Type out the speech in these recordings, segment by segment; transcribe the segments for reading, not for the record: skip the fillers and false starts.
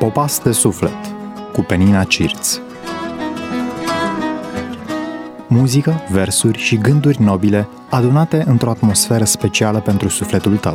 Popas de suflet cu Penina Cirț. Muzică, versuri și gânduri nobile adunate într-o atmosferă specială pentru sufletul tău.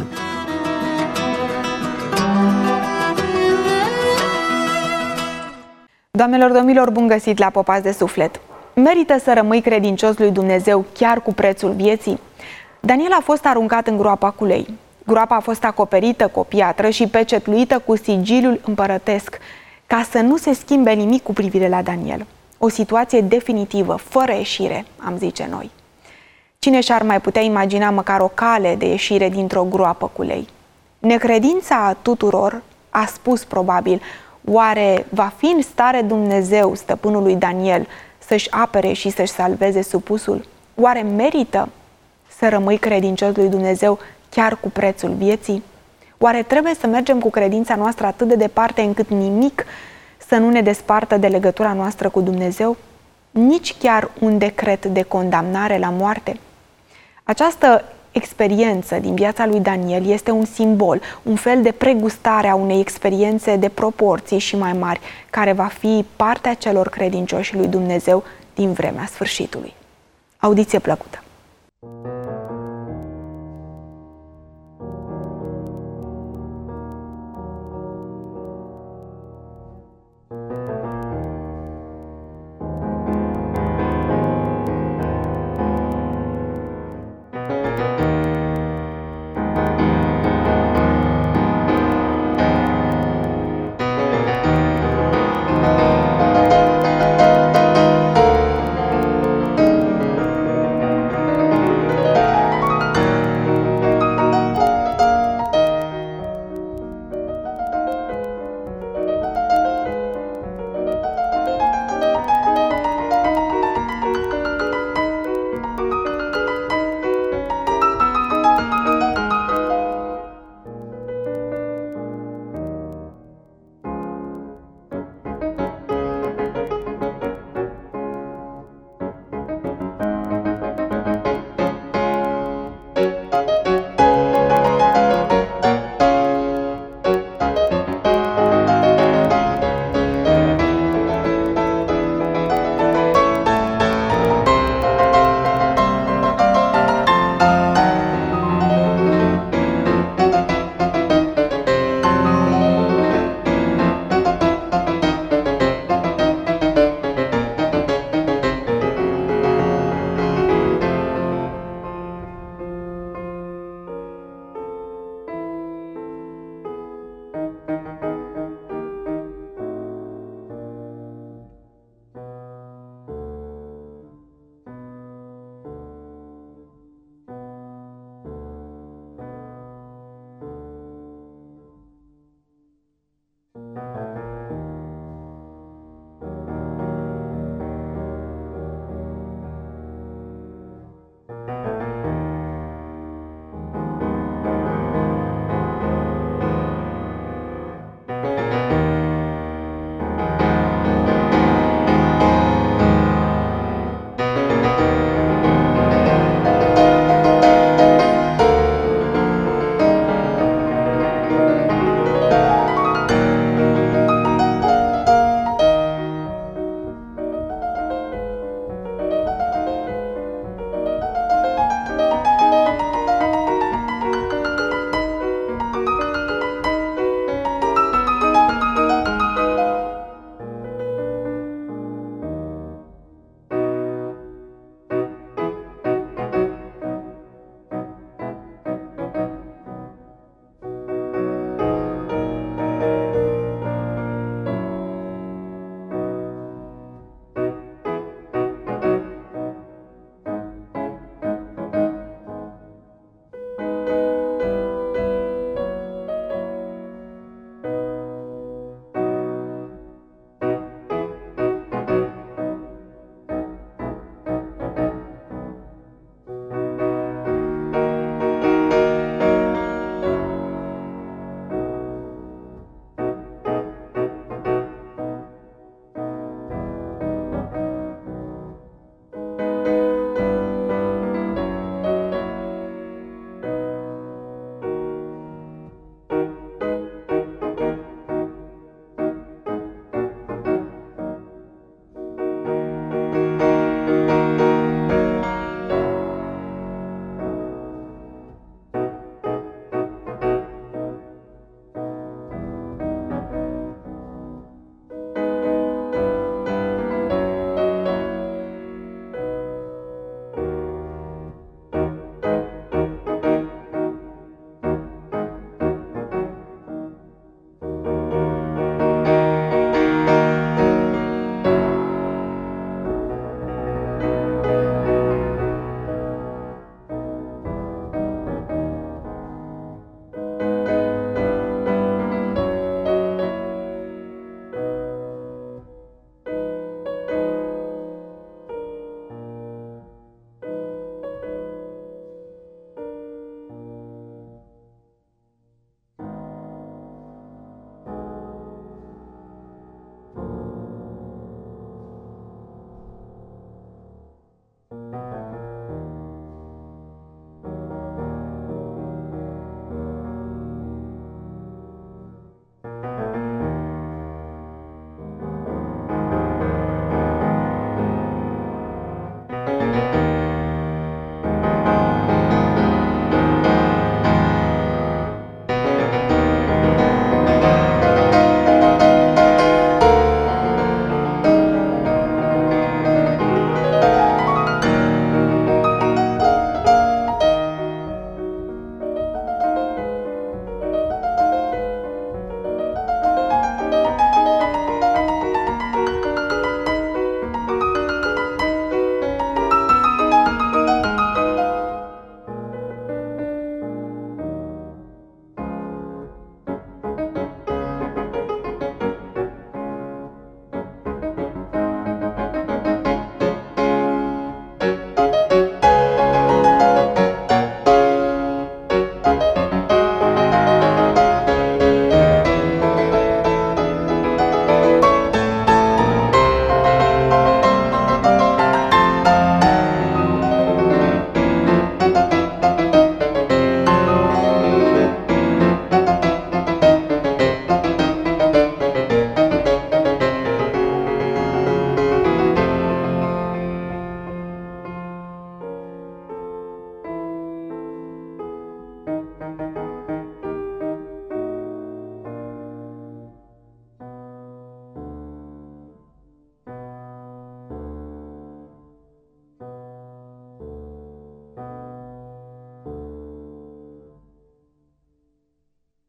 Doamnelor, domnilor, bun găsit la Popas de suflet! Merită să rămâi credincios lui Dumnezeu chiar cu prețul vieții? Daniel a fost aruncat în groapa cu lei. Groapa a fost acoperită cu o piatră și pecetluită cu sigiliul împărătesc, ca să nu se schimbe nimic cu privire la Daniel. O situație definitivă, fără ieșire, am zice noi. Cine și-ar mai putea imagina măcar o cale de ieșire dintr-o groapă cu lei? Necredința tuturor a spus probabil: oare va fi în stare Dumnezeu, stăpânul lui Daniel, să-și apere și să-și salveze supusul? Oare merită să rămâi credincios lui Dumnezeu chiar cu prețul vieții? Oare trebuie să mergem cu credința noastră atât de departe încât nimic să nu ne despartă de legătura noastră cu Dumnezeu? Nici chiar un decret de condamnare la moarte? Această experiență din viața lui Daniel este un simbol, un fel de pregustare a unei experiențe de proporții și mai mari, care va fi partea celor credincioși lui Dumnezeu din vremea sfârșitului. Audiție plăcută!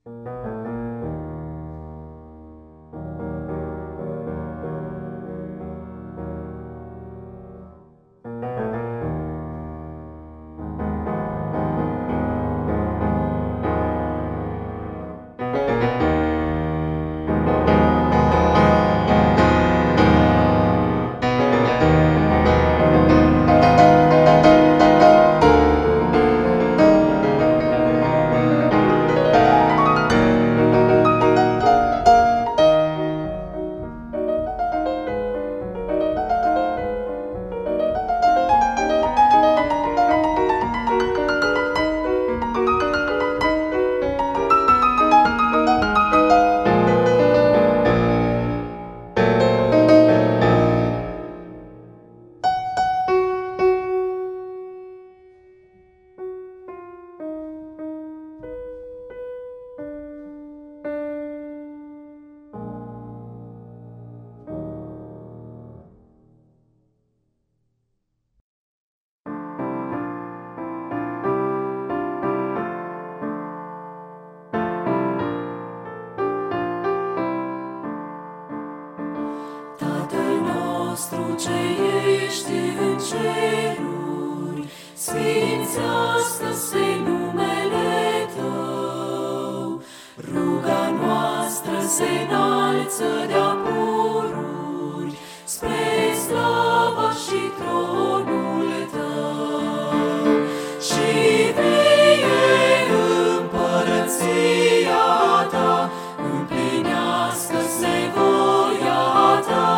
Ce ești în ceruri, sfințească-se numele Tău. Ruga noastră se înalță de-a pururi spre slava și tronul Tău. Și vie împărăția Ta, împlinească-se voia Ta,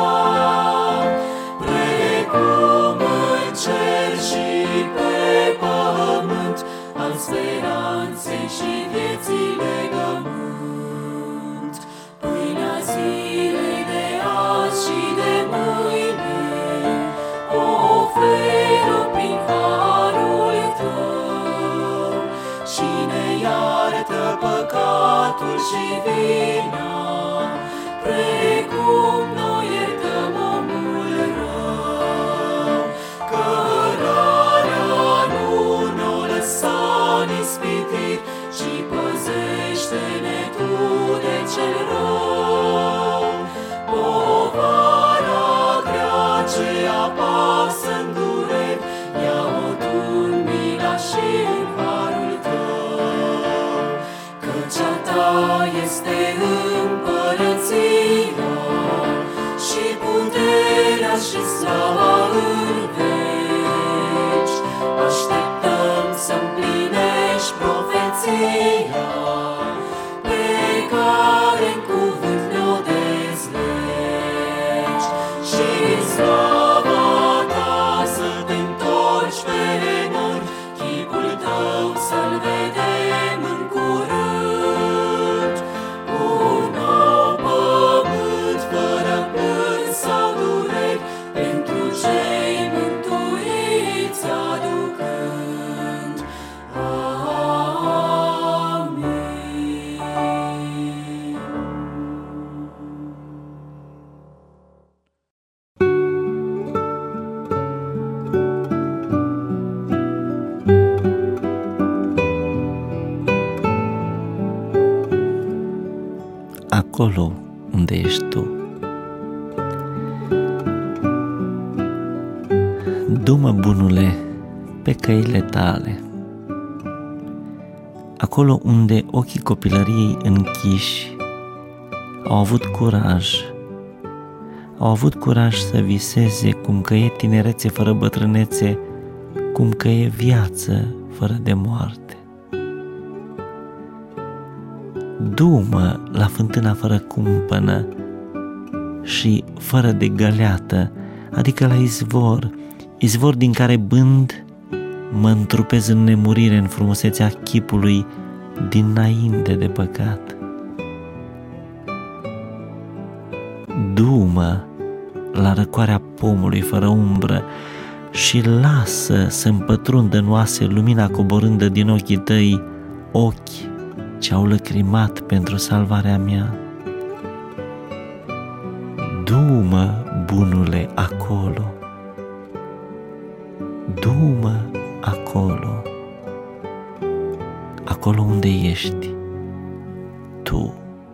speranței și vieții legământ. Pâinea zilei de azi și de mâine o oferă prin harul Tău și ne iartă păcatul și vina, precum noi iertăm omul rău. Cărarea nu ne-o lăsa ispitit și păzește-ne Tu de cel rău. Povara grea ce apasă-n dureri, ia-o Tu în mila și în harul Tău. Căci a Ta este împărăția și puterea și slava în veci. Așteptăm să-mplinești profeția pe care în cuvânt ne-o dezlegi și în slava Ta să Te întorci pe nori, chipul Tău să-L vedem în curând. Un nou pământ fără plâns sau dureri pentru cei mântuiți aducând. Acolo unde ești Tu. Du-mă, bunule, pe căile Tale, acolo unde ochii copilăriei închiși au avut curaj să viseze cum că e tinerețe fără bătrânețe, cum că e viață fără de moarte. Du-mă la fântâna fără cumpănă și fără de găleată, adică la izvor din care bând mă întrupez în nemurire în frumusețea chipului dinainte de păcat. Du-mă la răcoarea pomului fără umbră și lasă să-mi pătrundă în oase lumina coborândă din ochii Tăi, ochi ce-au lăcrimat pentru salvarea mea. Du-mă, bunule, acolo, du-mă acolo, acolo unde ești, Tu.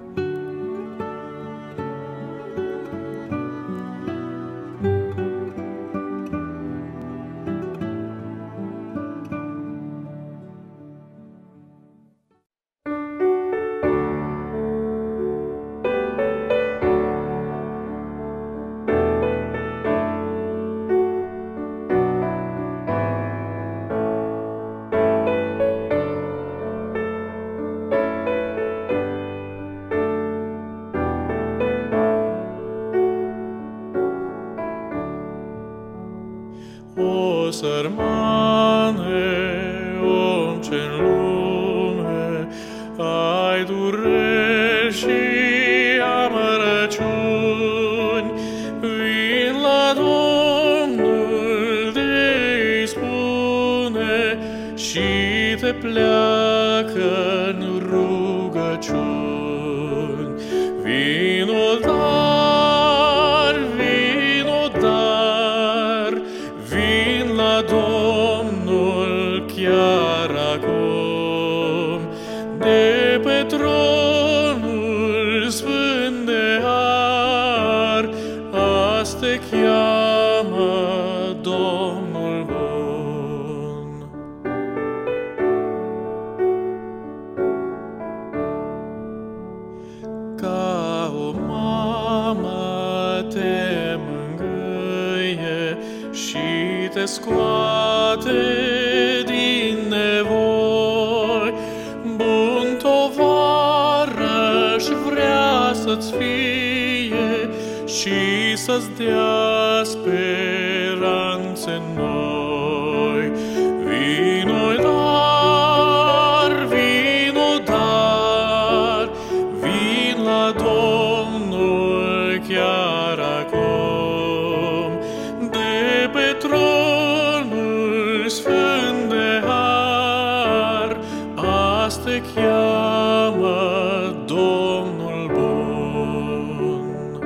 O sărmane, om ce-n lume ai dureri și amărăciuni, vin la Domnul de-i spune și te pleacă-n rugăciuni. Vino dar, vino dar, vin la Domnul chiar acum, de pe tronul sfânt de har, azi te cheamă Domnul bun. Ca o mamă te mângâie și te scoate din nevoi, bun tovarăș vrea să-ți fie și să-ți dea speranțe noi. Vino dar, vino dar, vin la Domnul chiar acum, de pe tronul sfânt de har, azi te cheamă Domnul bun.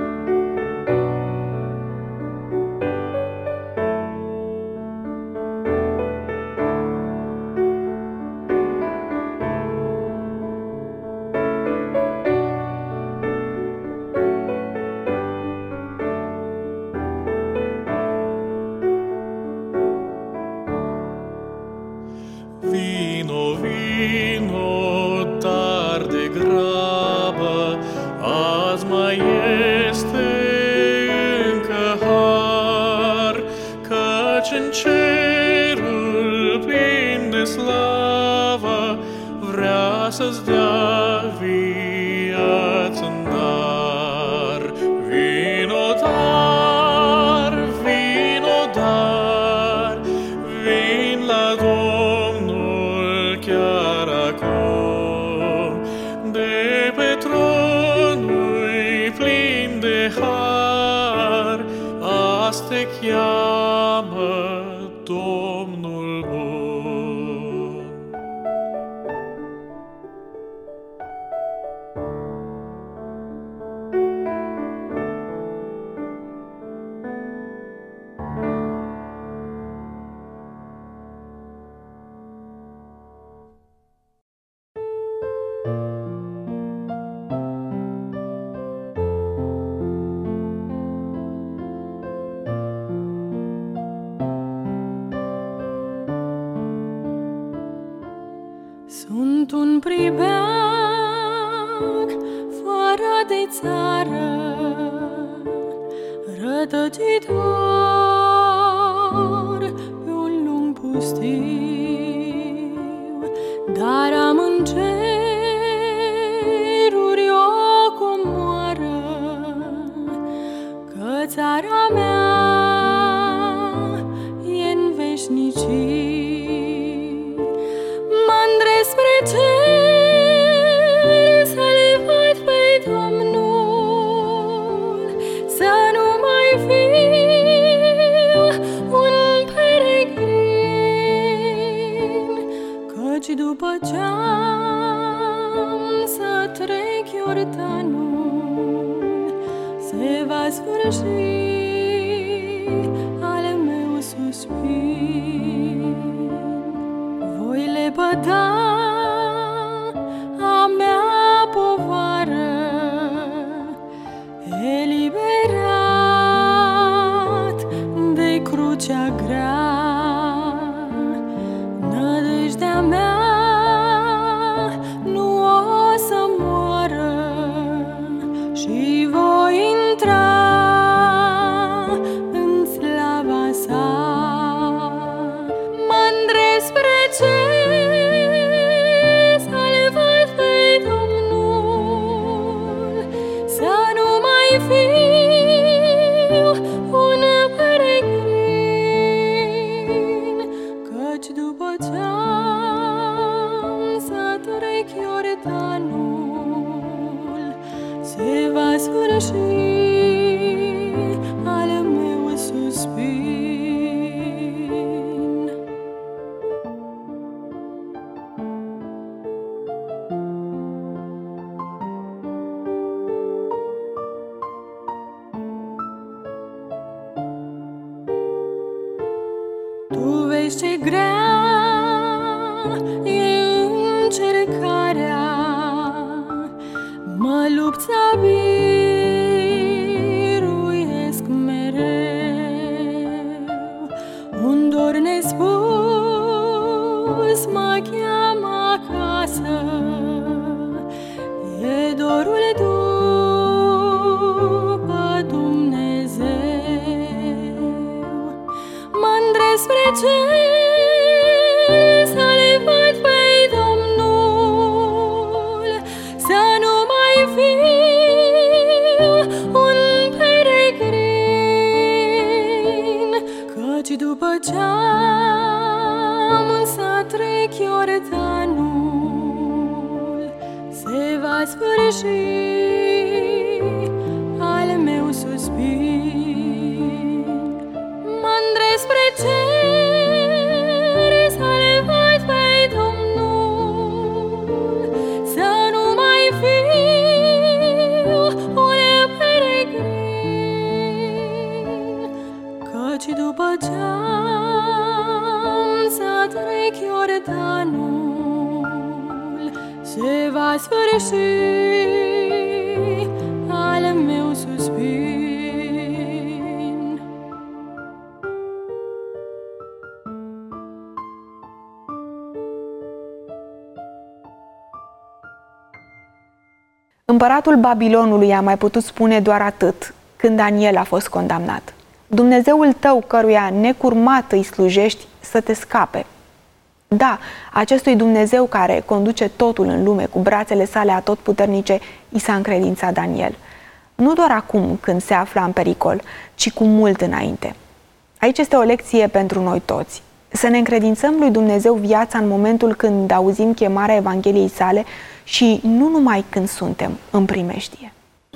Vino, vino, dar de grabă, azi mai este încă har, căci în cerul plin de slavă vrea să-ți dea viață-n dar. Vino dar, vino dar, vin la Domnul chiar acum, de pe tronul plin de har, azi te cheamă Domnul bun. Sunt un pribeag fără de țară, rătăcitor pe un lung pustiu, dar am în ceruri o comoară, că țara mea e-n veșnicii. Mândre spre cer să-L văd pe Domnul, să nu mai fiu un peregrin, căci după ce-am să trec Iordanul, se va sfârși al meu suspin. Voi lepăda a mea povară mai fiu un peregrin, căci după ce-am să trec Iordanul, se va sfârși al meu suspin. Tu vezi ce grea e încercarea, mă lupt să biruiesc mereu. Un dor nespus mă cheamă acasă, e dorul după Dumnezeu. Mă-ndresc spre cer să-L văd pe Domnul, să nu mai fiu un peregrin, căci după ce-am să trec Iordanul, se va sfârși al meu suspin. Mă-ndresc spre cer să-L văd pe Domnul, să nu mai fiu un peregrin, căci după ce-am să trec Iordanul, se va sfârși al meu suspin. Împăratul Babilonului a mai putut spune doar atât când Daniel a fost condamnat: Dumnezeul tău, căruia necurmat îi slujești, să te scape. Da, acestui Dumnezeu care conduce totul în lume cu brațele sale atotputernice, i s-a încredințat Daniel. Nu doar acum când se afla în pericol, ci cu mult înainte. Aici este o lecție pentru noi toți. Să ne încredințăm lui Dumnezeu viața în momentul când auzim chemarea Evangheliei sale și nu numai când suntem în primejdie.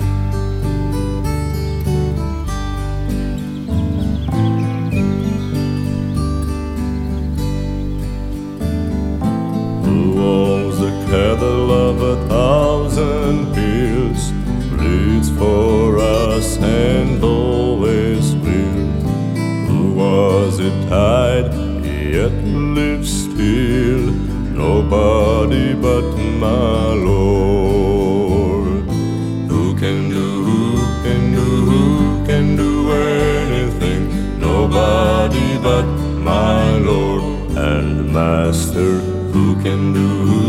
Cattle of 1,000 hills bleeds for us and always will. Who was it died, yet lives still? Nobody but my Lord. Who can do anything? Nobody but my Lord and Master. Who can do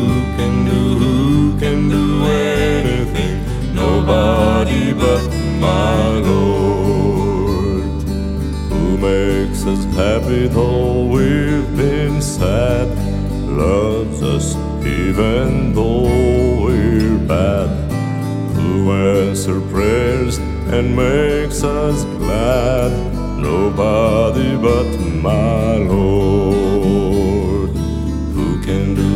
anything? Nobody but my Lord. Who makes us happy though we've been sad, loves us even though we're bad. Who answers prayers and makes us glad? Nobody but my Lord. Who can do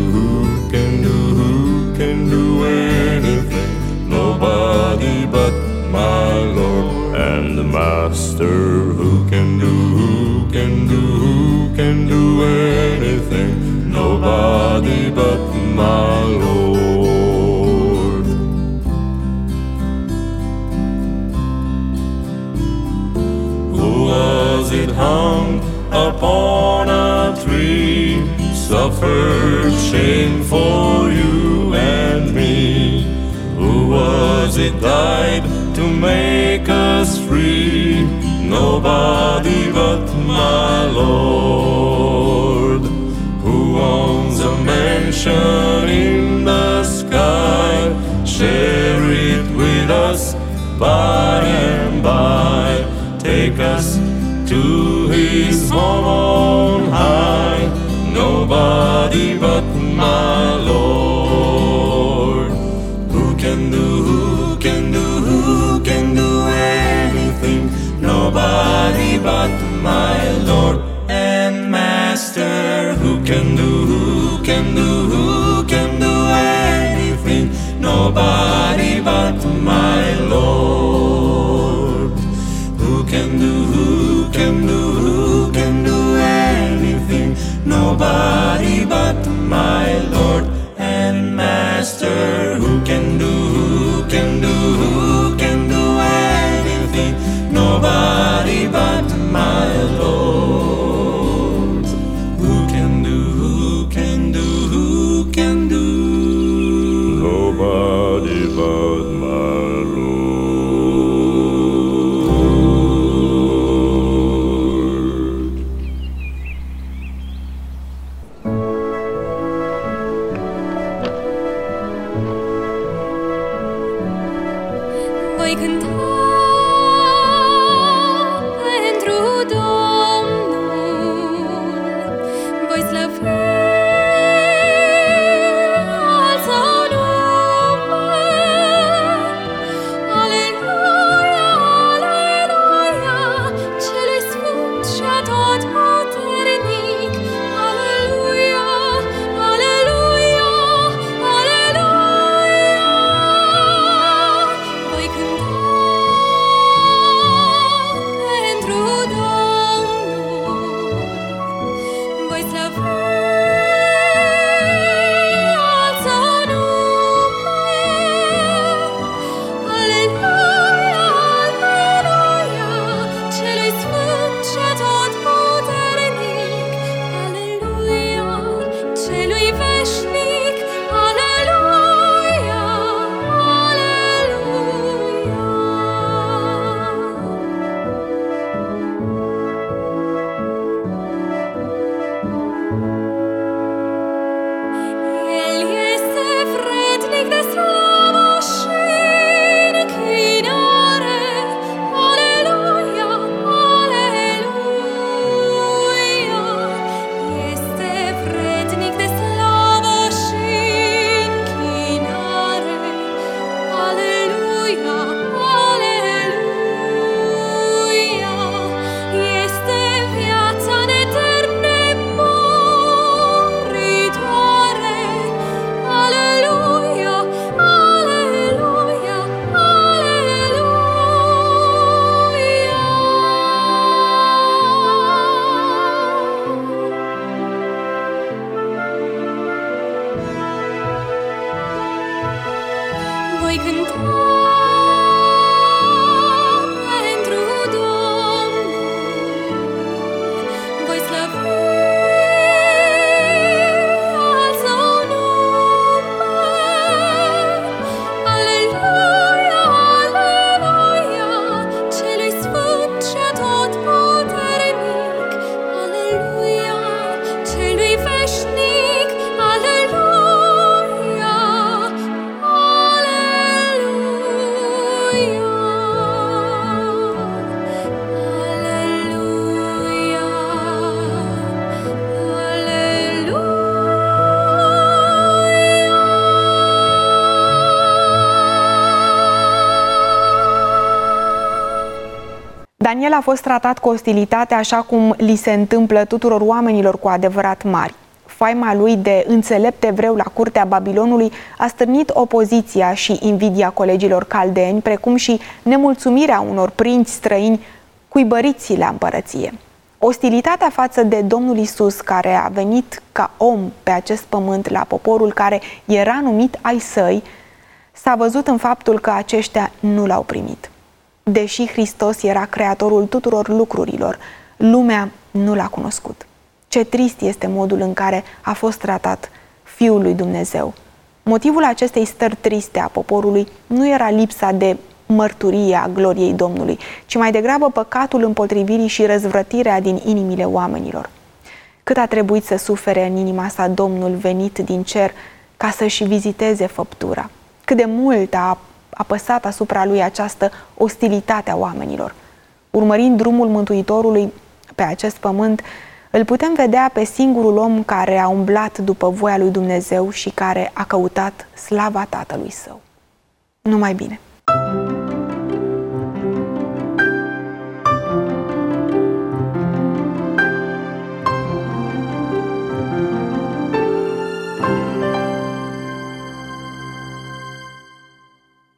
anything? Nobody but my Lord and the Master. Who can do anything? Nobody but my Lord. Who was it hung upon a tree, suffered shame for you and me? Who was it died to make us free? Nobody but my Lord. Who owns a mansion in the sky, share it with us by and by, take us to his home on high. Nobody but my Lord. Who can do voi cânta pentru Domnul, voi slăvi al Său nume. Aleluia, aleluia, Celui Sfânt și Atotputernic. Aleluia, aleluia, aleluia. Voi cânta pentru Domnul, voi slăvi al Său nume. Aleluia, aleluia, Celui Sfânt și Atotputernic. Aleluia, Celui veșnic. Aleluia, El este vrednic de slavă și închinare. Aleluia, aleluia. Este vrednic de slavă și închinare. Aleluia, aleluia. Este viața eternă moritoare. Aleluia, aleluia, aleluia. Voi cânta pentru Domnul, voi slăvi al Său nume. Aleluia, aleluia, Celui Sfânt și Atotputernic. Aleluia, Celui veșnic. Aleluia, aleluia, Daniel a fost tratat cu ostilitate așa cum li se întâmplă tuturor oamenilor cu adevărat mari. Faima lui de înțelept evreu la curtea Babilonului a stârnit opoziția și invidia colegilor caldeeni, precum și nemulțumirea unor prinți străini cuibăriți la împărăție. Ostilitatea față de Domnul Isus, care a venit ca om pe acest pământ la poporul care era numit ai săi, s-a văzut în faptul că aceștia nu l-au primit. Deși Hristos era creatorul tuturor lucrurilor, lumea nu l-a cunoscut. Ce trist este modul în care a fost tratat Fiul lui Dumnezeu. Motivul acestei stări triste a poporului nu era lipsa de mărturie a gloriei Domnului, ci mai degrabă păcatul împotrivirii și răzvrătirea din inimile oamenilor. Cât a trebuit să sufere în inima sa Domnul venit din cer ca să-și viziteze făptura. Cât de mult a apăsat asupra lui această ostilitate a oamenilor. Urmărind drumul Mântuitorului pe acest pământ, îl putem vedea pe singurul om care a umblat după voia lui Dumnezeu și care a căutat slava Tatălui Său. Numai bine!